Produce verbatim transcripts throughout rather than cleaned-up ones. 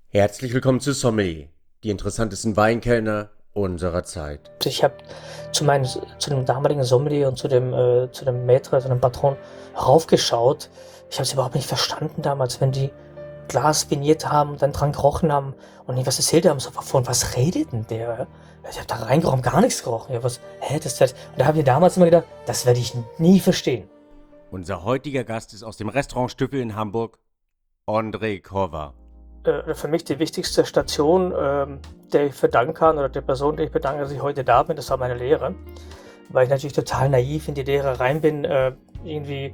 Herzlich willkommen zu Sommelier, die interessantesten Weinkellner unserer Zeit. Ich habe zu, meinem, zu dem damaligen Sommelier und zu dem, äh, zu dem Maître, zu dem Patron raufgeschaut. Ich habe es überhaupt nicht verstanden damals, wenn die Glas viniert haben und dann dran gerochen haben und nicht was erzählt haben. So, von was redet denn der? Ich habe da reingerochen, gar nichts gerochen. Ja, was, hä, das, das. Und da habe ich damals immer gedacht, das werde ich nie verstehen. Unser heutiger Gast ist aus dem Restaurant Stüffel in Hamburg, André Korver. Äh, für mich die wichtigste Station, ähm, der ich verdanken kann, oder der Person, der ich bedanke, dass ich heute da bin, das war meine Lehre. Weil ich natürlich total naiv in die Lehre rein bin, äh, irgendwie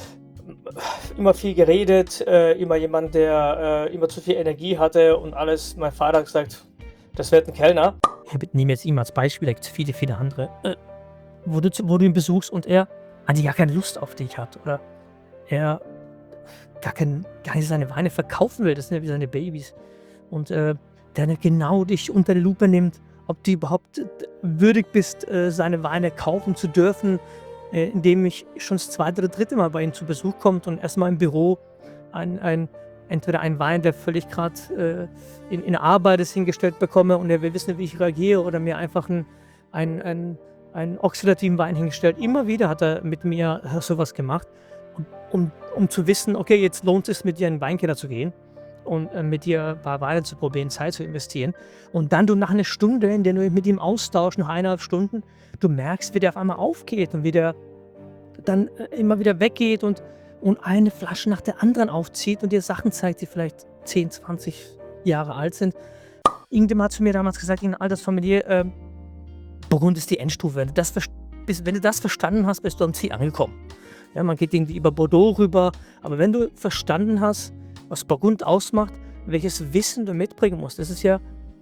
immer viel geredet, äh, immer jemand, der äh, immer zu viel Energie hatte und alles. Mein Vater hat gesagt, das wird ein Kellner. Ich nehme jetzt ihn als Beispiel, da gibt es viele, viele andere, äh, wo, du, wo du ihn besuchst und er eigentlich gar keine Lust auf dich hat oder er gar, kein, gar nicht seine Weine verkaufen will, das sind ja wie seine Babys. Und äh, der nicht genau dich unter die Lupe nimmt, ob du überhaupt würdig bist, äh, seine Weine kaufen zu dürfen, äh, indem ich schon das zweite oder dritte Mal bei ihm zu Besuch kommt und erstmal im Büro ein, ein, entweder einen Wein, der völlig gerade äh, in, in Arbeit ist, hingestellt bekomme und er will wissen, wie ich reagiere, oder mir einfach ein, ein, ein, einen oxidativen Wein hingestellt. Immer wieder hat er mit mir sowas gemacht, um, um zu wissen, okay, jetzt lohnt es, mit dir in den Weinkeller zu gehen und äh, mit dir ein paar Weine zu probieren, Zeit zu investieren. Und dann du nach einer Stunde, in der du mit ihm austauschst, nach eineinhalb Stunden, du merkst, wie der auf einmal aufgeht und wie der dann äh, immer wieder weggeht und, und eine Flasche nach der anderen aufzieht und dir Sachen zeigt, die vielleicht zehn, zwanzig Jahre alt sind. Irgendjemand hat zu mir damals gesagt, in Altersfamilie, äh, Burgund ist die Endstufe. Wenn du, das, wenn du das verstanden hast, bist du am Ziel angekommen. Ja, man geht irgendwie über Bordeaux rüber, aber wenn du verstanden hast, was Burgund ausmacht, welches Wissen du mitbringen musst, das ist ja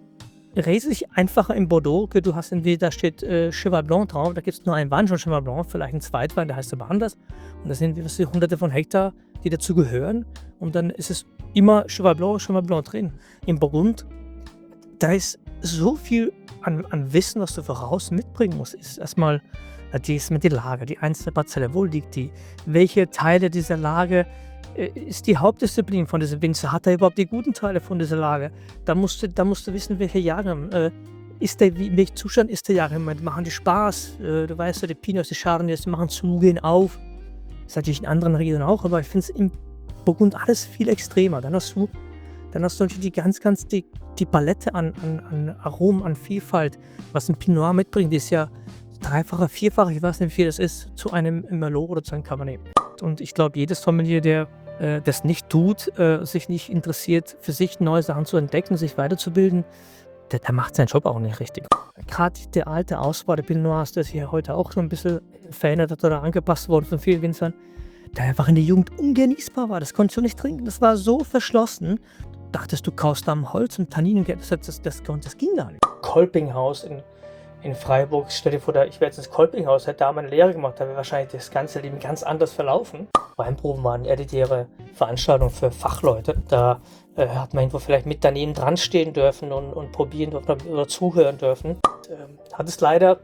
riesig einfacher in Bordeaux. Du hast irgendwie, da steht äh, Cheval Blanc drauf, da gibt es nur einen Wein von Cheval Blanc, vielleicht einen Zweitwein, der heißt aber anders. Und das sind was, hunderte von Hektar, die dazu gehören. Und dann ist es immer Cheval Blanc, Cheval Blanc drin. In Burgund, da ist so viel an, an Wissen, was du voraus mitbringen musst. Ist erstmal die, ist mit die Lage, die einzelne Parzelle, wo liegt die? Welche Teile dieser Lage äh, ist die Hauptdisziplin von diesem Winzer? Hat er überhaupt die guten Teile von dieser Lage? Da musst du, da musst du wissen, welche Jahre. Äh, ist der, wie, in welchem Zustand ist der Jahre? Machen die Spaß? Äh, du weißt ja, die Pinots, die Chardonnays, die machen zu, gehen auf. Das ist natürlich in anderen Regionen auch, aber ich finde es in Burgund alles viel extremer. Dann hast du, dann hast du natürlich die ganz, ganz die, die Palette an, an, an Aromen, an Vielfalt, was ein Pinot Noir mitbringt, die ist ja dreifache, vierfache, ich weiß nicht, wie viel das ist, zu einem Merlot oder zu einem Cabernet. Und ich glaube, jedes Sommelier, der äh, das nicht tut, äh, sich nicht interessiert, für sich neue Sachen zu entdecken, sich weiterzubilden, der, der macht seinen Job auch nicht richtig. Gerade der alte Ausbau der Pinot Noirs, der sich ja heute auch so ein bisschen verändert hat oder angepasst worden von vielen Winzern, der einfach in der Jugend ungenießbar war. Das konntest du nicht trinken. Das war so verschlossen. Du dachtest, du kaust da am Holz und Tanninen, das, das, das, das ging gar nicht. Kolpinghaus in In Freiburg, stell dir vor, ich wäre jetzt ins Kolpinghaus, hätte da meine Lehre gemacht, da wäre wahrscheinlich das ganze Leben ganz anders verlaufen. Weinproben waren elitäre Veranstaltungen für Fachleute. Da äh, hat man irgendwo vielleicht mit daneben dran stehen dürfen und, und probieren dürfen oder zuhören dürfen. Und, ähm, hat es leider,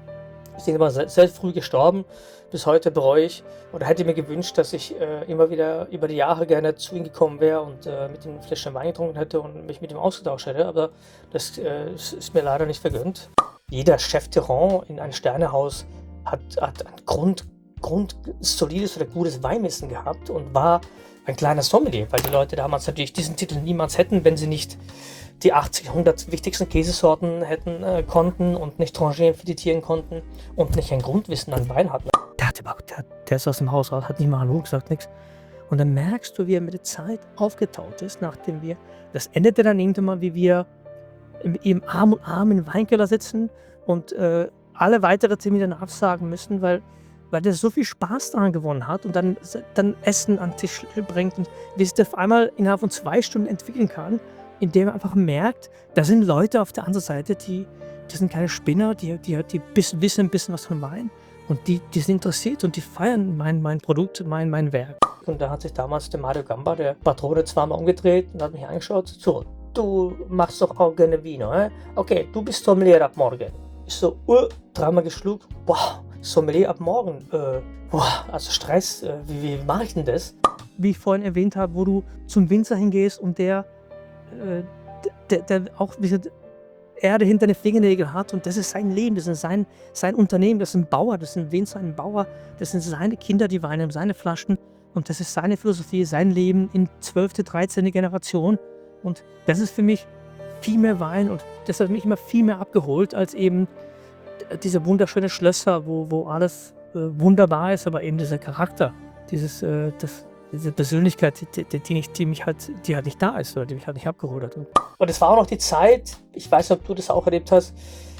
ich denke mal, sehr, sehr früh gestorben. Bis heute bereue ich oder hätte mir gewünscht, dass ich äh, immer wieder über die Jahre gerne zu ihm gekommen wäre und äh, mit ihm ein Fläschchen Wein getrunken hätte und mich mit ihm ausgetauscht hätte. Aber das äh, ist mir leider nicht vergönnt. Jeder Chef de Rang in einem Sternehaus hat, hat ein Grund, Grund solides oder gutes Weinwissen gehabt und war ein kleiner Sommelier, weil die Leute damals natürlich diesen Titel niemals hätten, wenn sie nicht die achtzig, hundert wichtigsten Käsesorten hätten äh, konnten und nicht trangieren, filetieren konnten und nicht ein Grundwissen an Wein hatten. Der, hat überhaupt, der, der ist aus dem Haus raus, hat nicht mal Hallo gesagt, nichts. Und dann merkst du, wie er mit der Zeit aufgetaut ist, nachdem wir, das endete dann irgendwann mal, wie wir im Arm und Arm im Weinkeller sitzen und äh, alle weitere Termine dann absagen müssen, weil, weil der so viel Spaß daran gewonnen hat und dann, dann Essen an den Tisch bringt und wie sich das auf einmal innerhalb von zwei Stunden entwickeln kann, indem er einfach merkt, da sind Leute auf der anderen Seite, die, die sind keine Spinner, die, die, die bis, wissen ein bisschen was von Wein und die, die sind interessiert und die feiern mein, mein Produkt, mein, mein Werk. Und da hat sich damals der Mario Gamba, der Patrone, zweimal umgedreht und hat mich angeschaut, zurück. Du machst doch auch gerne Vino, eh? Okay, du bist Sommelier ab morgen. Ich so, uh, dreimal geschluckt, boah, Sommelier ab morgen, äh, boah, also Stress, äh, wie, wie mache ich denn das? Wie ich vorhin erwähnt habe, wo du zum Winzer hingehst und der äh, der, der auch diese Erde hinter den Fingernägeln hat und das ist sein Leben, das ist sein, sein Unternehmen, das ist ein Bauer, das sind Winzer, ein Bauer, das sind seine Kinder, die weinen, seine Flaschen und das ist seine Philosophie, sein Leben in zwölfte, dreizehnte Generation und das ist für mich viel mehr Wein und das hat mich immer viel mehr abgeholt als eben diese wunderschönen Schlösser, wo, wo alles äh, wunderbar ist, aber eben dieser Charakter, dieses, äh, das, diese Persönlichkeit, die, die, die, nicht, die mich halt, die halt nicht da ist oder die mich halt nicht abgeholt hat. Und es war auch noch die Zeit, ich weiß nicht, ob du das auch erlebt hast,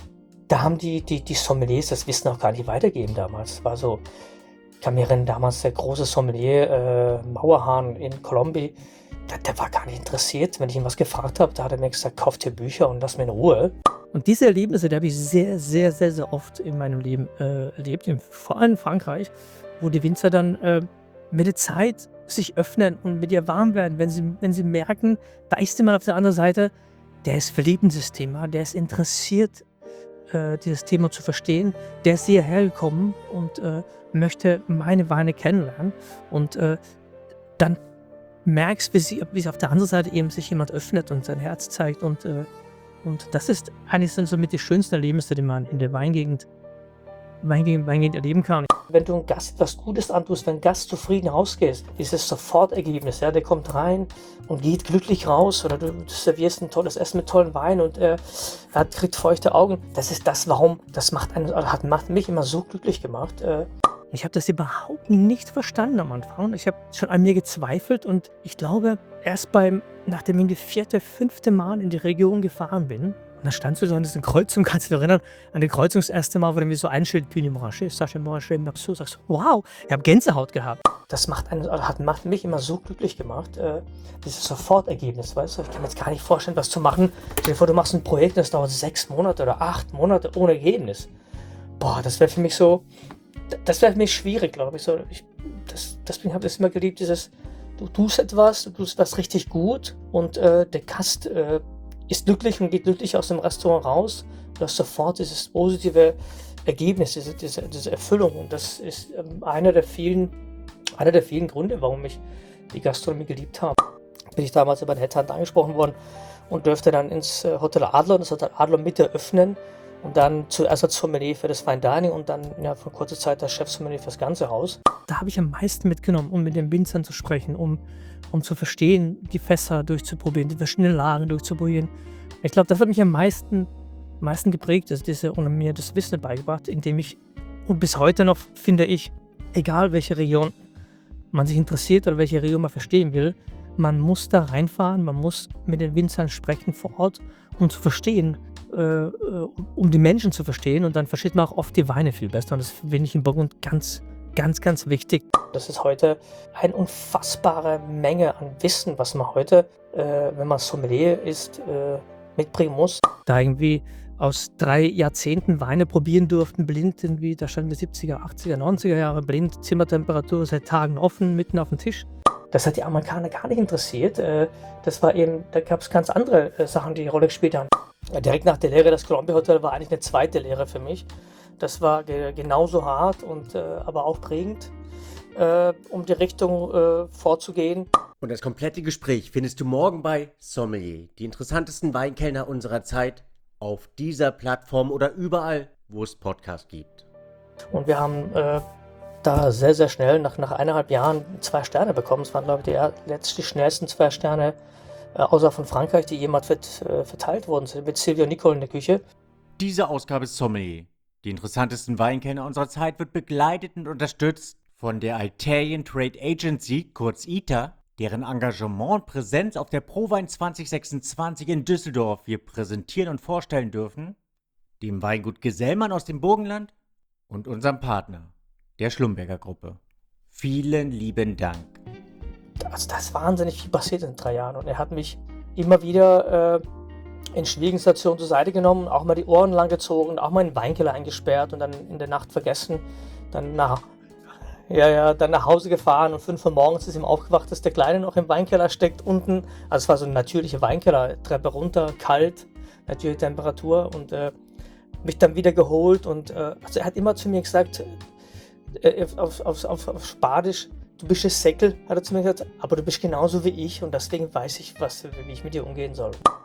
da haben die, die, die Sommeliers das Wissen auch gar nicht weitergegeben damals. Es war so, ich kann mich erinnern, damals der große Sommelier äh, Mauerhahn in Colombia, der, der war gar nicht interessiert. Wenn ich ihn was gefragt habe, da hat er mir gesagt, kauf dir Bücher und lass mir in Ruhe. Und diese Erlebnisse, die habe ich sehr, sehr, sehr, sehr oft in meinem Leben äh, erlebt, in, vor allem in Frankreich, wo die Winzer dann äh, mit der Zeit sich öffnen und mit ihr warm werden, wenn sie, wenn sie merken, da ist jemand auf der anderen Seite, der ist verliebt in dieses Thema, der ist interessiert, äh, dieses Thema zu verstehen, der ist hierher gekommen und äh, möchte meine Weine kennenlernen und äh, dann merkst, wie sie, wie sie auf der anderen Seite eben sich jemand öffnet und sein Herz zeigt und, äh, und das ist eigentlich so mit die schönsten Erlebnisse, die man in der Weingegend Weingegend, Weingegend erleben kann. Wenn du einem Gast etwas Gutes antust, wenn ein Gast zufrieden rausgehst, ist es Sofortergebnis. Ja? Der kommt rein und geht glücklich raus oder du servierst ein tolles Essen mit tollen Wein und er, er hat, kriegt feuchte Augen. Das ist das, warum, das macht, einen, hat macht mich immer so glücklich gemacht. Äh. Ich habe das überhaupt nicht verstanden am Anfang. Ich habe schon an mir gezweifelt und ich glaube, erst beim, nachdem ich das vierte, fünfte Mal in die Region gefahren bin, und dann standst du so an dieser Kreuzung, kannst du dich erinnern, an die Kreuzung das erste Mal, wo dann mir so ein Schild Pinot Montrachet, Sacha Montrachet, Marceau, sagst du, wow, ich habe Gänsehaut gehabt. Das macht, einen, hat macht mich immer so glücklich gemacht, äh, dieses Sofortergebnis, weißt du, ich kann mir jetzt gar nicht vorstellen, was zu machen. Stell dir vor, du machst ein Projekt, das dauert sechs Monate oder acht Monate ohne Ergebnis. Boah, das wäre für mich so, das wäre für mich schwierig, glaube ich. So, ich das, deswegen habe ich es immer geliebt, dieses, du tust etwas, du tust was richtig gut und äh, der Gast äh, ist glücklich und geht glücklich aus dem Restaurant raus. Du hast sofort dieses positive Ergebnis, diese, diese, diese Erfüllung. Und das ist ähm, einer der vielen, einer der vielen Gründe, warum ich die Gastronomie geliebt habe. Bin ich damals über den Headhunter angesprochen worden und durfte dann ins äh, Hotel Adler, das Hotel Adler mit eröffnen und dann zuerst als Sommelier für das Fine Dining und dann ja, von kurzer Zeit als Chefsommelier für das ganze Haus. Da habe ich am meisten mitgenommen, um mit den Winzern zu sprechen, um, um zu verstehen, die Fässer durchzuprobieren, die verschiedenen Lagen durchzuprobieren. Ich glaube, das hat mich am meisten, meisten geprägt, dass diese, und mir das Wissen beigebracht, indem ich, und bis heute noch finde ich, egal welche Region man sich interessiert oder welche Region man verstehen will, man muss da reinfahren, man muss mit den Winzern sprechen vor Ort, um zu verstehen, äh, um die Menschen zu verstehen und dann versteht man auch oft die Weine viel besser und das finde ich in Burgund ganz, ganz, ganz wichtig. Das ist heute eine unfassbare Menge an Wissen, was man heute, äh, wenn man Sommelier ist, äh, mitbringen muss. Da irgendwie aus drei Jahrzehnten Weine probieren durften, blind irgendwie, da standen die siebziger, achtziger, neunziger Jahre blind, Zimmertemperatur seit Tagen offen, mitten auf dem Tisch. Das hat die Amerikaner gar nicht interessiert. Das war eben, da gab es ganz andere Sachen, die eine Rolle gespielt haben. Direkt nach der Lehre, das Columbia Hotel war eigentlich eine zweite Lehre für mich. Das war ge- genauso hart und äh, aber auch prägend, äh, um die Richtung äh, vorzugehen. Und das komplette Gespräch findest du morgen bei Sommelier, die interessantesten Weinkellner unserer Zeit, auf dieser Plattform oder überall, wo es Podcasts gibt. Und wir haben äh, da sehr, sehr schnell, nach, nach eineinhalb Jahren, zwei Sterne bekommen. Es waren, glaube ich, die letztlich schnellsten zwei Sterne, äh, außer von Frankreich, die jemals vert, äh, verteilt worden sind, mit Silvio Nicol in der Küche. Diese Ausgabe ist Sommelier, die interessantesten Weinkellner unserer Zeit, wird begleitet und unterstützt von der Italian Trade Agency, kurz I T A, deren Engagement und Präsenz auf der ProWein zwanzig sechsundzwanzig in Düsseldorf wir präsentieren und vorstellen dürfen, dem Weingut Gesellmann aus dem Burgenland und unserem Partner, der Schlumberger Gruppe. Vielen lieben Dank. Also da ist wahnsinnig viel passiert in drei Jahren und er hat mich immer wieder äh, in schwierigen Situationen zur Seite genommen, auch mal die Ohren lang gezogen, auch mal in den Weinkeller eingesperrt und dann in der Nacht vergessen, dann nach Ja, ja, dann nach Hause gefahren und fünf Uhr morgens ist ihm aufgewacht, dass der Kleine noch im Weinkeller steckt unten. Also es war so eine natürliche Weinkeller, Treppe runter, kalt, natürliche Temperatur und äh, mich dann wieder geholt und äh, also er hat immer zu mir gesagt, äh, auf, auf, auf, auf Spanisch, du bist ein Säckel, hat er zu mir gesagt, aber du bist genauso wie ich und deswegen weiß ich, was, wie ich mit dir umgehen soll.